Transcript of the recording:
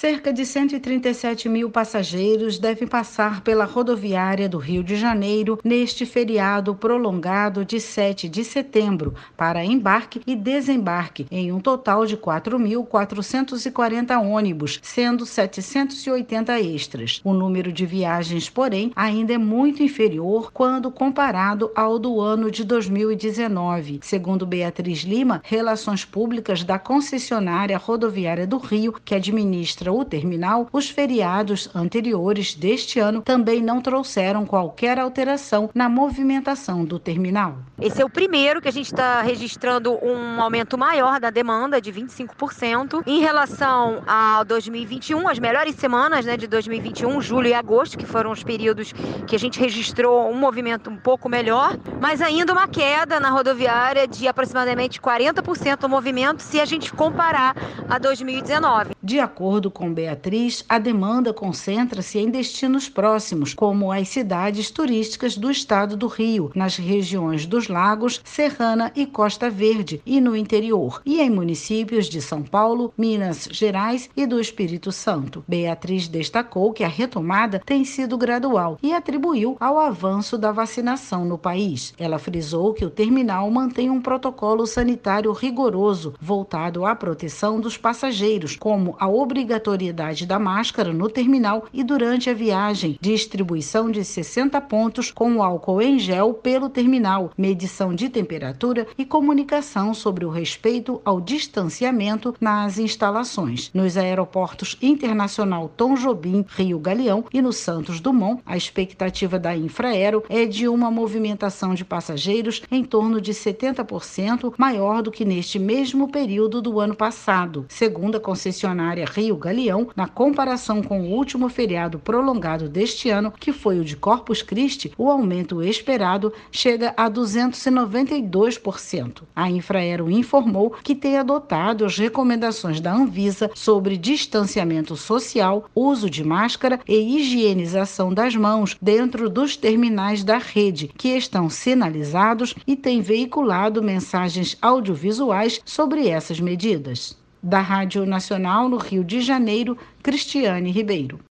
Cerca de 137 mil passageiros devem passar pela rodoviária do Rio de Janeiro neste feriado prolongado de 7 de setembro para embarque e desembarque, em um total de 4.440 ônibus, sendo 780 extras. O número de viagens, porém, ainda é muito inferior quando comparado ao do ano de 2019. Segundo Beatriz Lima, Relações Públicas da concessionária rodoviária do Rio, que administra o terminal, os feriados anteriores deste ano também não trouxeram qualquer alteração na movimentação do terminal. Esse é o primeiro que a gente está registrando um aumento maior da demanda, de 25%. Em relação a 2021, as melhores semanas, de 2021, julho e agosto, que foram os períodos que a gente registrou um movimento um pouco melhor, mas ainda uma queda na rodoviária de aproximadamente 40% do movimento se a gente comparar a 2019. De acordo com Beatriz, a demanda concentra-se em destinos próximos, como as cidades turísticas do estado do Rio, nas regiões dos Lagos, Serrana e Costa Verde, e no interior, e em municípios de São Paulo, Minas Gerais e do Espírito Santo. Beatriz destacou que a retomada tem sido gradual e atribuiu ao avanço da vacinação no país. Ela frisou que o terminal mantém um protocolo sanitário rigoroso, voltado à proteção dos passageiros, como a obrigatoriedade da máscara no terminal e durante a viagem, distribuição de 60 pontos com álcool em gel pelo terminal, medição de temperatura e comunicação sobre o respeito ao distanciamento nas instalações. Nos aeroportos Internacional Tom Jobim, Rio Galeão e no Santos Dumont, a expectativa da Infraero é de uma movimentação de passageiros em torno de 70% maior do que neste mesmo período do ano passado. Segundo a concessionária Rio Galeão, na comparação com o último feriado prolongado deste ano, que foi o de Corpus Christi, o aumento esperado chega a 292%. A Infraero informou que tem adotado as recomendações da Anvisa sobre distanciamento social, uso de máscara e higienização das mãos dentro dos terminais da rede, que estão sinalizados e tem veiculado mensagens audiovisuais sobre essas medidas. Da Rádio Nacional no Rio de Janeiro, Cristiane Ribeiro.